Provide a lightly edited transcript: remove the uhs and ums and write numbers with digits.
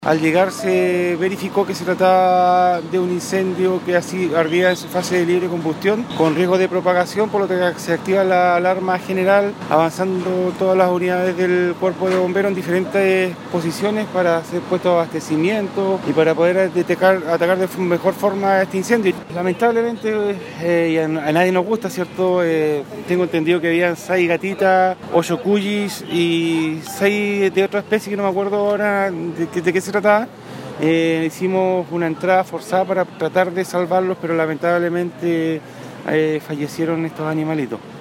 Al llegar se verificó que se trataba de un incendio que así ardía en su fase de libre combustión, con riesgo de propagación, por lo que se activa la alarma general, avanzando todas las unidades del cuerpo de bomberos en diferentes posiciones para hacer puestos de abastecimiento y para poder atacar de mejor forma este incendio. Lamentablemente, y a nadie nos gusta, ¿cierto? Tengo entendido que habían 6 gatitas, 8 cuyis y 6 de otra especie que no me acuerdo ahora de qué se trataba. Hicimos una entrada forzada para tratar de salvarlos, pero lamentablemente fallecieron estos animalitos.